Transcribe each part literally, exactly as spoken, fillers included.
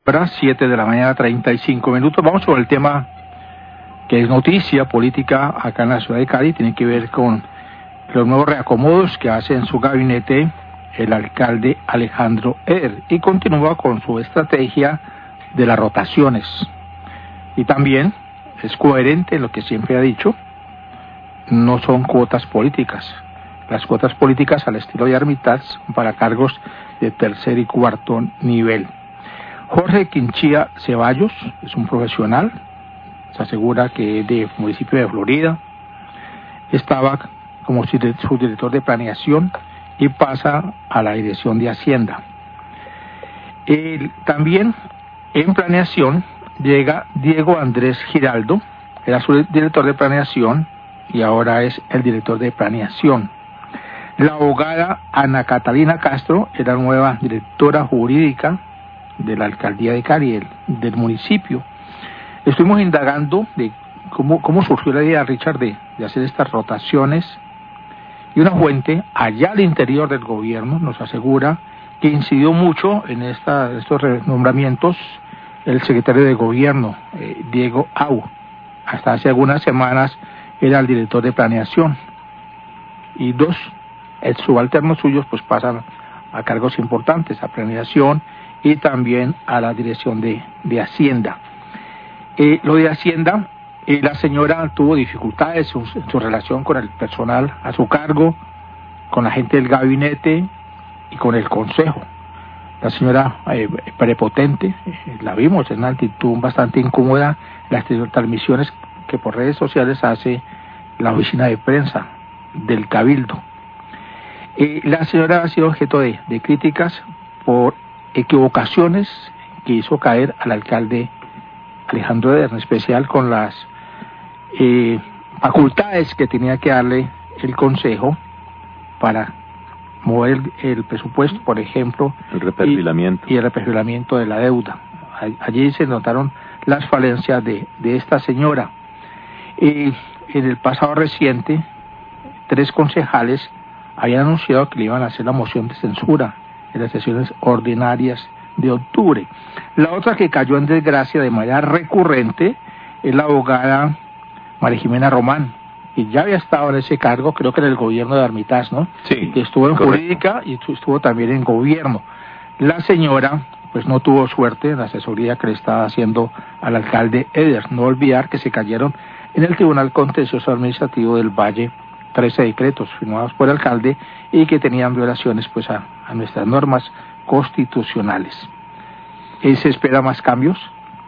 Ahora, siete de la mañana, treinta y cinco minutos. Vamos con el tema que es noticia política acá en la ciudad de Cali. Tiene que ver con los nuevos reacomodos que hace en su gabinete el alcalde Alejandro Eder. Y continúa con su estrategia de las rotaciones. Y también es coherente en lo que siempre ha dicho. No son cuotas políticas. Las cuotas políticas al estilo de Armitage son para cargos de tercer y cuarto nivel. Jorge Quinchía Ceballos es un profesional, se asegura que es de municipio de Florida, estaba como subdirector de planeación y pasa a la dirección de Hacienda. El, también en planeación llega Diego Andrés Giraldo, era subdirector de planeación y ahora es el director de planeación. La abogada Ana Catalina Castro era nueva directora jurídica de la alcaldía de Cali, el, del municipio. Estuvimos indagando de cómo, cómo surgió la idea, Richard, de, de hacer estas rotaciones, y una fuente allá al interior del gobierno nos asegura que incidió mucho en esta, estos nombramientos el secretario de gobierno, eh, Diego Au. Hasta hace algunas semanas era el director de planeación, y dos subalternos suyos pues pasan a cargos importantes, a planeación y también a la dirección de, de Hacienda. Eh, lo de Hacienda, eh, la señora tuvo dificultades en su, en su relación con el personal a su cargo, con la gente del gabinete y con el consejo. La señora eh, prepotente, eh, la vimos en una actitud bastante incómoda, las transmisiones que por redes sociales hace la oficina de prensa del Cabildo. Eh, la señora ha sido objeto de, de críticas por equivocaciones que hizo caer al alcalde Alejandro Eder, en especial con las eh, facultades que tenía que darle el consejo para mover el, el presupuesto, por ejemplo, el reperfilamiento y, y el reperfilamiento de la deuda. Allí se notaron las falencias de, de esta señora. Eh, en el pasado reciente, tres concejales habían anunciado que le iban a hacer la moción de censura en las sesiones ordinarias de octubre. La otra que cayó en desgracia de manera recurrente es la abogada María Jimena Román, que ya había estado en ese cargo, creo que en el gobierno de Armitage, ¿no? Sí. Que estuvo en correcto. Jurídica y estuvo también en gobierno. La señora pues no tuvo suerte en la asesoría que le estaba haciendo al alcalde Eder. No olvidar que se cayeron en el Tribunal Contencioso Administrativo del Valle trece decretos firmados por el alcalde y que tenían violaciones pues a, a nuestras normas constitucionales. Eh, se espera más cambios.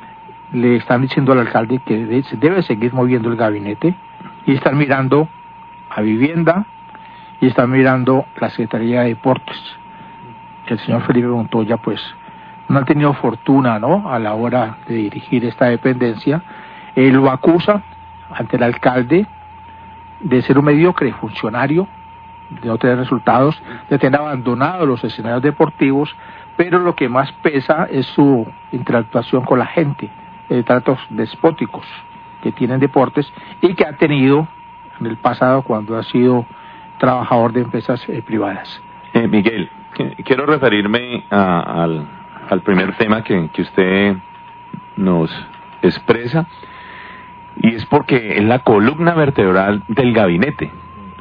Le están diciendo al alcalde que debe, debe seguir moviendo el gabinete, y están mirando a vivienda y están mirando la Secretaría de Deportes. El señor Felipe Montoya pues no ha tenido fortuna, ¿no?, a la hora de dirigir esta dependencia. Él lo acusa ante el alcalde de ser un mediocre funcionario, de no tener resultados, de tener abandonados los escenarios deportivos, pero lo que más pesa es su interactuación con la gente, de tratos despóticos que tienen deportes y que ha tenido en el pasado cuando ha sido trabajador de empresas eh, privadas. Eh, Miguel, quiero referirme a, al, al primer tema que, que usted nos expresa, y es porque es la columna vertebral del gabinete.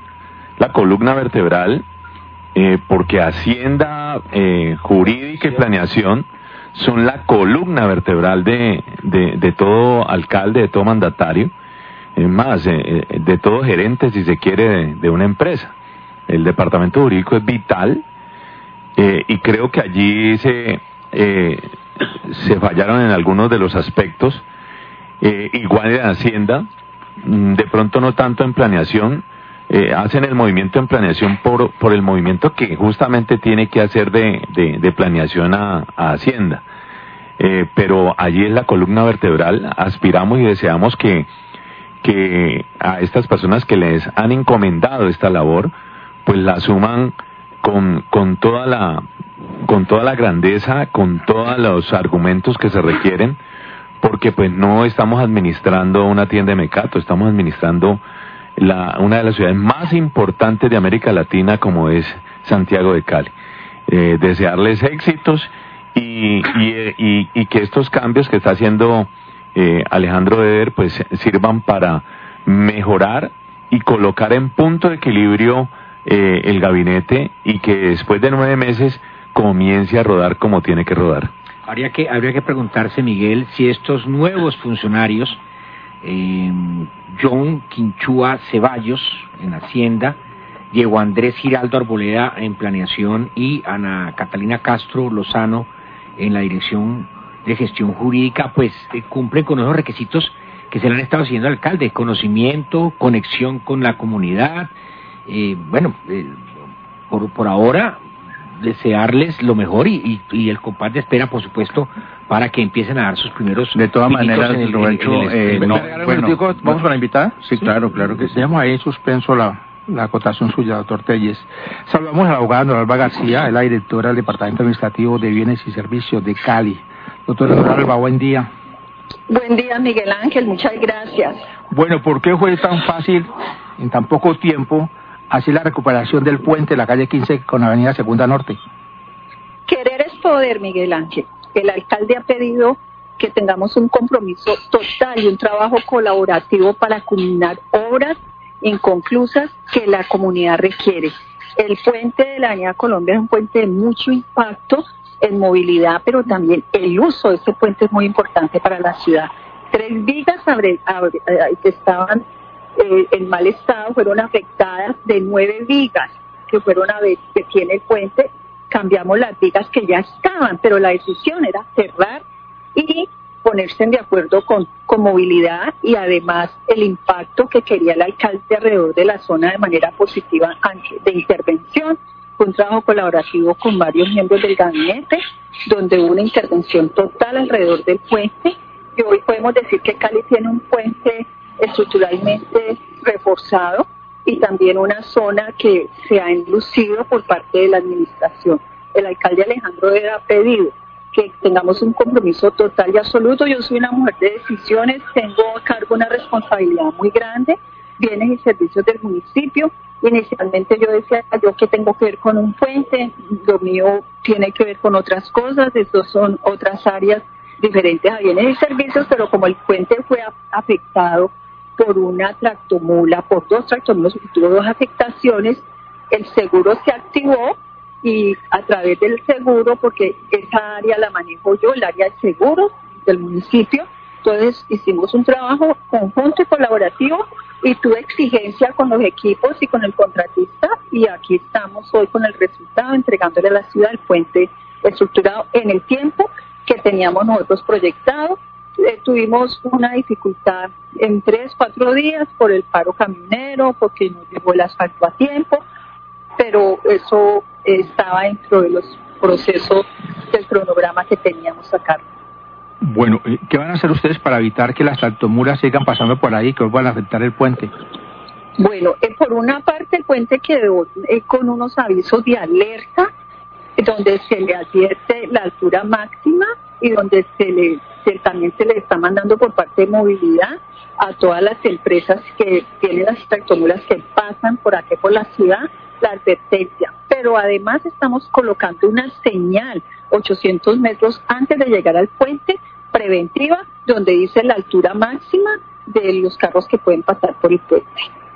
La columna vertebral, eh, porque Hacienda, eh, Jurídica y Planeación son la columna vertebral de, de, de todo alcalde, de todo mandatario, es más, eh, de todo gerente, si se quiere, de, de una empresa. El departamento jurídico es vital, eh, y creo que allí se, eh, se fallaron en algunos de los aspectos. Eh, igual en Hacienda, de pronto no tanto en planeación, eh, hacen el movimiento en planeación por, por el movimiento que justamente tiene que hacer de, de, de planeación a, a Hacienda. Eh, pero allí es la columna vertebral. Aspiramos y deseamos que, que a estas personas que les han encomendado esta labor, pues la asuman con, con toda la, con toda la grandeza, con todos los argumentos que se requieren, porque pues no estamos administrando una tienda de mecato, estamos administrando la, una de las ciudades más importantes de América Latina, como es Santiago de Cali. Eh, desearles éxitos y, y, y, y que estos cambios que está haciendo eh, Alejandro Eder pues sirvan para mejorar y colocar en punto de equilibrio eh, el gabinete, y que después de nueve meses comience a rodar como tiene que rodar. Habría que, habría que preguntarse, Miguel, si estos nuevos funcionarios, eh, John Quinchua Ceballos en Hacienda, Diego Andrés Giraldo Arboleda en Planeación y Ana Catalina Castro Lozano en la Dirección de Gestión Jurídica, pues eh, cumplen con esos requisitos que se le han estado siguiendo al alcalde: conocimiento, conexión con la comunidad. Eh, bueno, eh, por, por ahora desearles lo mejor y, y, y el compás de espera, por supuesto, para que empiecen a dar sus primeros. De todas maneras, el, Roberto, en el, en el, eh, no, bueno, digo, ¿vamos con la invitada? Sí, sí, claro, claro que sí. Dejamos ahí en suspenso la, la acotación suya, doctor Telles. Saludamos a la abogada Noralba García, es la directora del Departamento Administrativo de Bienes y Servicios de Cali. Doctora Noralba, buen día. Buen día, Miguel Ángel, muchas gracias. Bueno, ¿por qué fue tan fácil, en tan poco tiempo, hacer la recuperación del puente de la calle quince con Avenida Segunda Norte? Querer es poder, Miguel Ángel. El alcalde ha pedido que tengamos un compromiso total y un trabajo colaborativo para culminar obras inconclusas que la comunidad requiere. El puente de la Avenida Colombia es un puente de mucho impacto en movilidad, pero también el uso de ese puente es muy importante para la ciudad. Tres vigas abre, abre, que estaban eh, en mal estado fueron afectadas. De nueve vigas que fueron a ver que tiene el puente, cambiamos las vigas que ya estaban, pero la decisión era cerrar y ponerse de acuerdo con, con movilidad y además el impacto que quería el alcalde alrededor de la zona de manera positiva de intervención. Fue un trabajo colaborativo con varios miembros del gabinete, donde hubo una intervención total alrededor del puente, y hoy podemos decir que Cali tiene un puente estructuralmente reforzado y también una zona que se ha enlucido por parte de la administración. El alcalde Alejandro Eder ha pedido que tengamos un compromiso total y absoluto. Yo soy una mujer de decisiones, tengo a cargo una responsabilidad muy grande, bienes y servicios del municipio. Inicialmente yo decía yo que tengo que ver con un puente, lo mío tiene que ver con otras cosas, estos son otras áreas diferentes a bienes y servicios, pero como el puente fue afectado por una tractomula, por dos tractomulas, tuvo dos afectaciones, el seguro se activó y a través del seguro, porque esa área la manejo yo, el área de seguros del municipio, entonces hicimos un trabajo conjunto y colaborativo y tuve exigencia con los equipos y con el contratista, y aquí estamos hoy con el resultado, entregándole a la ciudad el puente estructurado en el tiempo que teníamos nosotros proyectado. Eh, tuvimos una dificultad en tres, cuatro días por el paro camionero, porque no llegó el asfalto a tiempo, pero eso eh, estaba dentro de los procesos del cronograma que teníamos acá. Bueno, ¿qué van a hacer ustedes para evitar que las tractomulas sigan pasando por ahí, que van a afectar el puente? Bueno, eh, por una parte el puente quedó eh, con unos avisos de alerta, eh, donde se le advierte la altura máxima y donde se le se, también se le está mandando por parte de movilidad a todas las empresas que tienen las tractomulas que pasan por aquí por la ciudad, la advertencia. Pero además estamos colocando una señal ochocientos metros antes de llegar al puente, preventiva, donde dice la altura máxima de los carros que pueden pasar por el puente.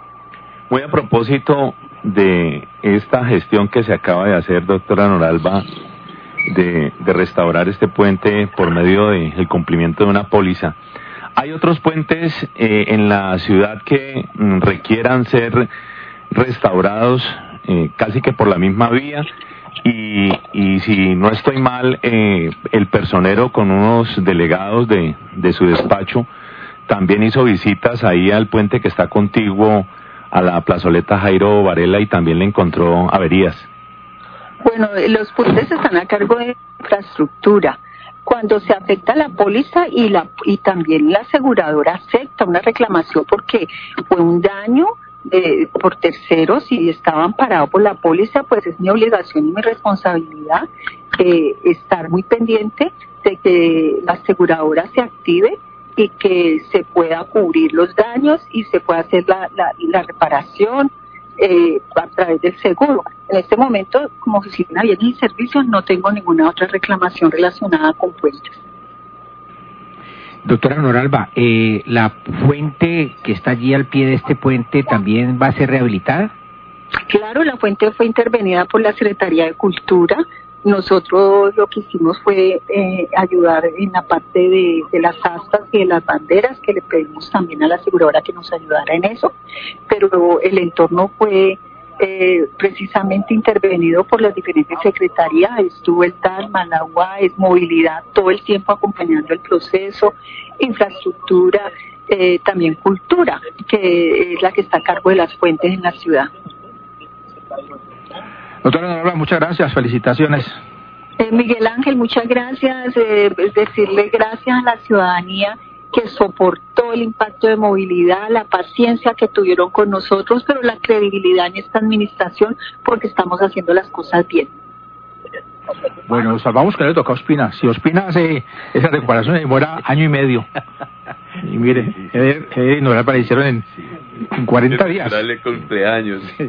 Muy a propósito de esta gestión que se acaba de hacer, doctora Noralba, de, de restaurar este puente por medio del cumplimiento de una póliza, ¿hay otros puentes eh, en la ciudad que mm, requieran ser restaurados eh, casi que por la misma vía? Y, y si no estoy mal, eh, el personero con unos delegados de, de su despacho también hizo visitas ahí al puente que está contiguo a la plazoleta Jairo Varela y también le encontró averías. Bueno, los puentes están a cargo de infraestructura. Cuando se afecta la póliza y la y también la aseguradora acepta una reclamación porque fue un daño Eh, por terceros y estaban parados por la póliza, pues es mi obligación y mi responsabilidad eh, estar muy pendiente de que la aseguradora se active y que se pueda cubrir los daños y se pueda hacer la, la, la reparación, eh, a través del seguro. En este momento, como oficina de bienes y servicios, no tengo ninguna otra reclamación relacionada con puentes. Doctora Noralba, eh, ¿la fuente que está allí al pie de este puente también va a ser rehabilitada? Claro, la fuente fue intervenida por la Secretaría de Cultura. Nosotros lo que hicimos fue eh, ayudar en la parte de, de las astas y de las banderas, que le pedimos también a la aseguradora que nos ayudara en eso, pero el entorno fue eh, precisamente intervenido por las diferentes secretarías. Estuvo el Talma, la U A E S, movilidad, todo el tiempo acompañando el proceso, infraestructura, eh, también cultura, que es la que está a cargo de las fuentes en la ciudad. Doctora Noralba, muchas gracias, felicitaciones. Eh, Miguel Ángel, muchas gracias, eh, es decirle gracias a la ciudadanía que soportó el impacto de movilidad, la paciencia que tuvieron con nosotros, pero la credibilidad en esta administración porque estamos haciendo las cosas bien. Bueno, nos salvamos que le toca a Ospina. Si Ospina hace esa recuperación, demora año y medio. Y mire, Eder, Eder y Noralba le hicieron en, en cuarenta días. Dale cumpleaños. Sí.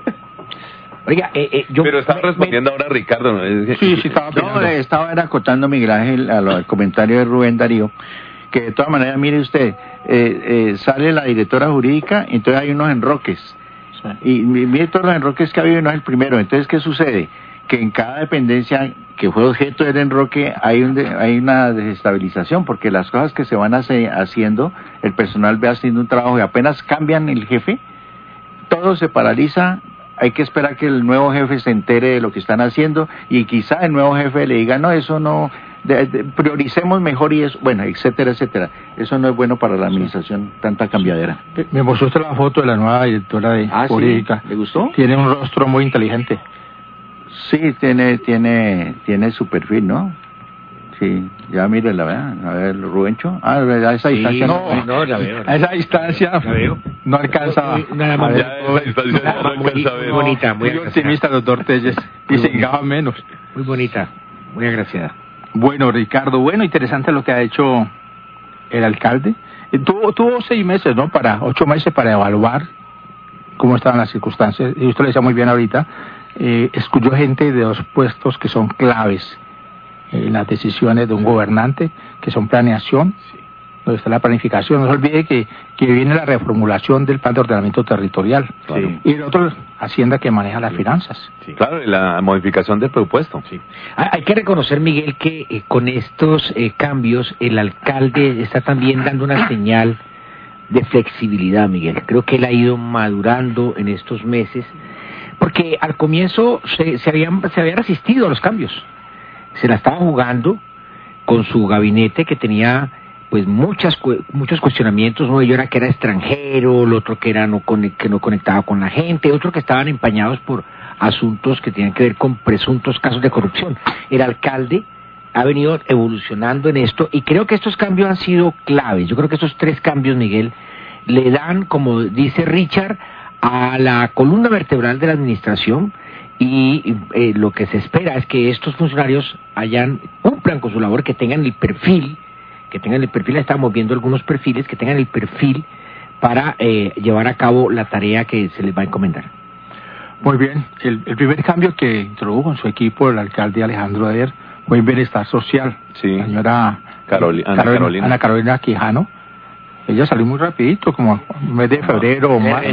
Oiga, eh, eh, yo... Pero estaba respondiendo me, ahora Ricardo, ¿no? Es que, sí, sí, estaba No, le estaba era acotando Miguel Ángel a lo, al comentario de Rubén Darío, que de todas maneras, mire usted, eh, eh, sale la directora jurídica, entonces hay unos enroques. Sí. Y mire todos los enroques que ha habido y no es el primero. Entonces, ¿qué sucede? Que en cada dependencia que fue objeto del enroque hay, un de, hay una desestabilización, porque las cosas que se van hace, haciendo, el personal ve haciendo un trabajo y apenas cambian el jefe, todo se paraliza. Hay que esperar que el nuevo jefe se entere de lo que están haciendo y quizá el nuevo jefe le diga, no, eso no, de, de, prioricemos mejor y eso, bueno, etcétera, etcétera. Eso no es bueno para la administración, tanta cambiadera. Me mostró usted la foto de la nueva directora de ah, jurídica. ¿sí? ¿Le gustó? Tiene un rostro muy inteligente. Sí, tiene, tiene, tiene su perfil, ¿no? Sí, ya mire la verdad, a ver, Rubencho, ah, a esa sí, distancia no, no, la veo, a esa distancia la veo. no alcanza muy, nada más, ya, esa distancia nada no muy, alcanza a ver. muy bonita, muy, muy optimista, doctor Telles, y se engaba menos. Muy bonita, muy agraciada. Bueno, Ricardo, bueno, interesante lo que ha hecho el alcalde. Eh, tuvo, tuvo seis meses, ¿no? Para, ocho meses para evaluar cómo estaban las circunstancias, y usted lo decía muy bien ahorita, eh, escuchó gente de dos puestos que son claves en las decisiones de un gobernante, que son planeación, sí, donde está la planificación. No se olvide que, que viene la reformulación del plan de ordenamiento territorial, claro, sí, y el otro, Hacienda, que maneja las sí, finanzas. Sí. Claro, y la modificación del presupuesto. Sí. Hay que reconocer, Miguel, que eh, con estos eh, cambios el alcalde está también dando una señal de flexibilidad, Miguel. Creo que él ha ido madurando en estos meses, porque al comienzo se, se, habían, se había resistido a los cambios. Se la estaba jugando con su gabinete, que tenía pues muchas muchos cuestionamientos. Uno de ellos era que era extranjero, el otro que era no que no conectaba con la gente, otro que estaban empañados por asuntos que tenían que ver con presuntos casos de corrupción. El alcalde ha venido evolucionando en esto y creo que estos cambios han sido claves. Yo creo que estos tres cambios, Miguel, le dan, como dice Richard, a la columna vertebral de la administración. Y eh, lo que se espera es que estos funcionarios hayan cumplan con su labor, que tengan el perfil, que tengan el perfil, estamos viendo algunos perfiles, que tengan el perfil para eh, llevar a cabo la tarea que se les va a encomendar. Muy bien, el, el primer cambio que introdujo en su equipo el alcalde Alejandro Eder fue el bienestar social. Sí. La señora Caroli, Ana, Carolina, Carolina. Ana Carolina Quijano. Ella salió muy rapidito, como en mes de febrero o marzo.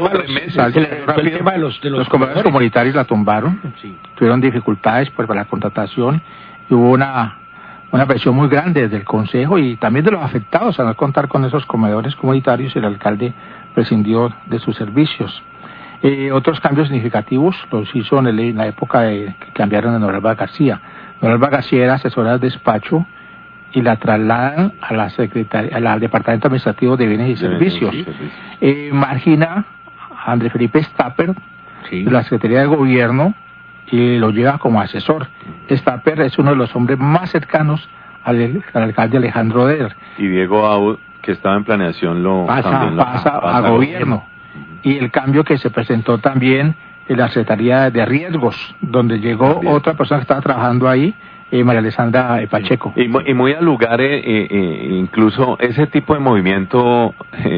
El tema de los, de los, los comedores comunitarios la tumbaron, sí, tuvieron dificultades pues, para la contratación, y hubo una, una presión muy grande desde el Consejo y también de los afectados a no contar con esos comedores comunitarios, y el alcalde prescindió de sus servicios. Eh, otros cambios significativos los hizo en, el, en la época de que cambiaron a Noralba García. Noralba García era asesora del despacho y la trasladan a la secretaria, al Departamento Administrativo de Bienes y Servicios. Sí, sí, sí. Eh, margina a Andrés Felipe Stapper, sí, de la Secretaría de Gobierno, y lo lleva como asesor. Stapper es uno de los hombres más cercanos al, al alcalde Alejandro Eder. Y Diego Aud, que estaba en planeación, lo pasa, lo, pasa, pasa a, a gobierno. Uh-huh. Y el cambio que se presentó también en la Secretaría de Riesgos, donde llegó también otra persona que estaba trabajando ahí, Eh, María Alessandra eh, Pacheco. Y, y muy al lugar, eh, eh, incluso ese tipo de movimiento eh,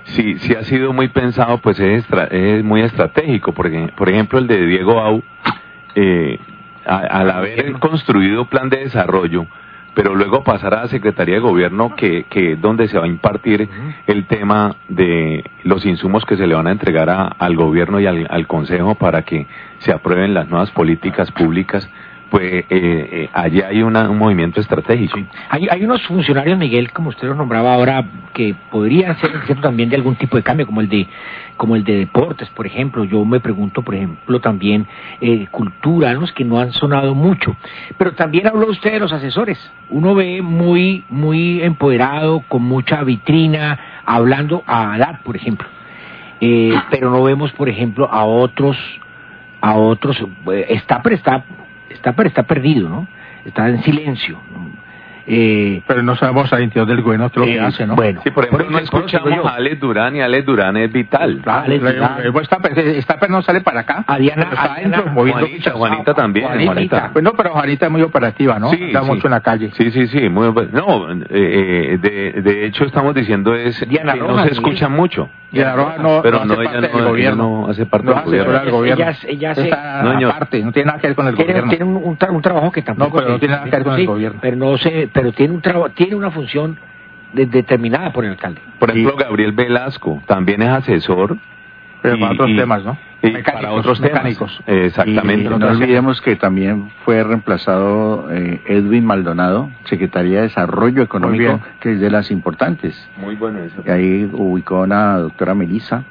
sí, sí ha sido muy pensado, pues es, estra- es muy estratégico, porque, por ejemplo, el de Diego Au, eh, a- al haber construido plan de desarrollo, pero luego pasar a la Secretaría de Gobierno, que, que es donde se va a impartir el tema de los insumos que se le van a entregar a- al gobierno y al, al Consejo para que se aprueben las nuevas políticas públicas, pues eh, eh, allí hay una, un movimiento estratégico. Sí. Hay, hay unos funcionarios, Miguel, como usted los nombraba ahora, que podrían ser cierto también de algún tipo de cambio, como el de como el de deportes, por ejemplo. Yo me pregunto, por ejemplo, también eh, cultura, los que no han sonado mucho. Pero también habló usted de los asesores. Uno ve muy muy empoderado, con mucha vitrina, hablando a Haddad, por ejemplo. Eh, pero no vemos, por ejemplo, a otros, a otros. eh, está, pero está Está, pero está perdido, ¿no? Está en silencio, ¿no? Eh, Pero no sabemos al interior del gobierno qué es lo que eh, hace, ¿no? Bueno, Sí, por ejemplo, por no eso- por eso digo escuchamos yo. a Alex Durán, y Alex Durán es vital. Claro, Alex le- Vidal. le- está, está, no sale para acá. A Diana- pero está a Diana- adentro moviendo Juanita, fichas. Juanita también, Juanita. Juanita. Pues no, pero Juanita es muy operativa, ¿no? Sí, Está sí. mucho en la calle. Sí, sí, sí, muy bu- no, eh, eh, de, de hecho estamos diciendo es Diana que no Rojas, se escucha Miguel. mucho. Y la Roja no, Pero no no, hace ella parte no- del ella gobierno. no hace parte No del es asesora gobierno. del gobierno. Ella- ella hace- Está No, señor. aparte, no tiene nada que ver con el Tiene, gobierno. tiene un, un, tra- un trabajo que tampoco... No, pero no se- tiene nada que ver con el gobierno. Pero, no se, pero tiene, un traba- tiene una función de- determinada por el alcalde. Por ejemplo, Y- Gabriel Velasco también es asesor. Pero y- para otros y- temas, ¿no? y Mecánicos, para otros temas. mecánicos. Eh, Exactamente. Y no olvidemos que también fue reemplazado eh, Edwin Maldonado, Secretaría de Desarrollo Muy Económico, bien. que es de las importantes. Muy bueno eso. Y ahí ubicó a una doctora Melissa.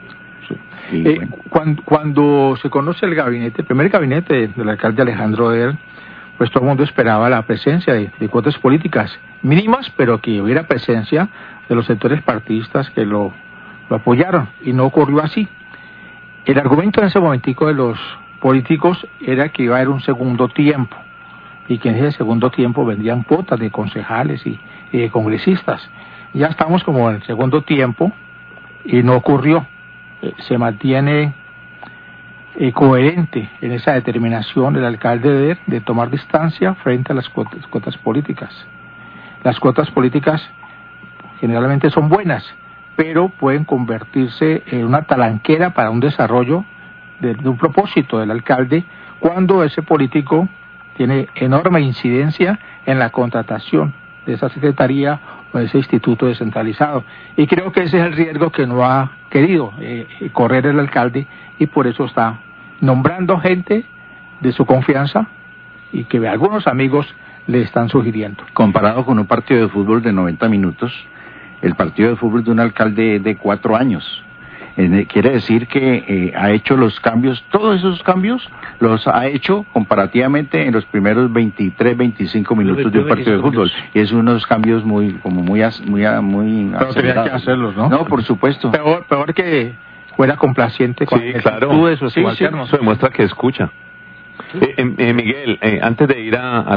Y Eh, bueno, cuando, cuando se conoce el gabinete, el primer gabinete del alcalde Alejandro Eder, pues todo el mundo esperaba la presencia de, de cuotas políticas mínimas, pero que hubiera presencia de los sectores partidistas que lo, lo apoyaron, y no ocurrió así. El argumento en ese momentico de los políticos era que iba a haber un segundo tiempo, y que en ese segundo tiempo vendrían cuotas de concejales y, y de congresistas. Ya estamos como en el segundo tiempo, y no ocurrió. Eh, se mantiene eh, coherente en esa determinación del alcalde de, de tomar distancia frente a las cuotas, cuotas políticas. Las cuotas políticas generalmente son buenas, pero pueden convertirse en una talanquera para un desarrollo de, de un propósito del alcalde, cuando ese político tiene enorme incidencia en la contratación de esa secretaría o de ese instituto descentralizado. Y creo que ese es el riesgo que no ha querido eh, correr el alcalde, y por eso está nombrando gente de su confianza y que algunos amigos le están sugiriendo. comparado con un partido de fútbol de noventa minutos, el partido de fútbol de un alcalde de cuatro años. Eh, quiere decir que eh, ha hecho los cambios, todos esos cambios los ha hecho comparativamente en los primeros veintitrés, veinticinco minutos de un partido de fútbol. Y es unos cambios muy, como muy, as- muy, a- muy Pero tenía que acelerados. hacerlos, ¿no? No, por supuesto. Peor, peor que fuera complaciente con Sí, las claro. actitudes de sus Sí, sí, subalternos. eso demuestra que escucha. Eh, eh, eh, Miguel, eh, antes de ir a, a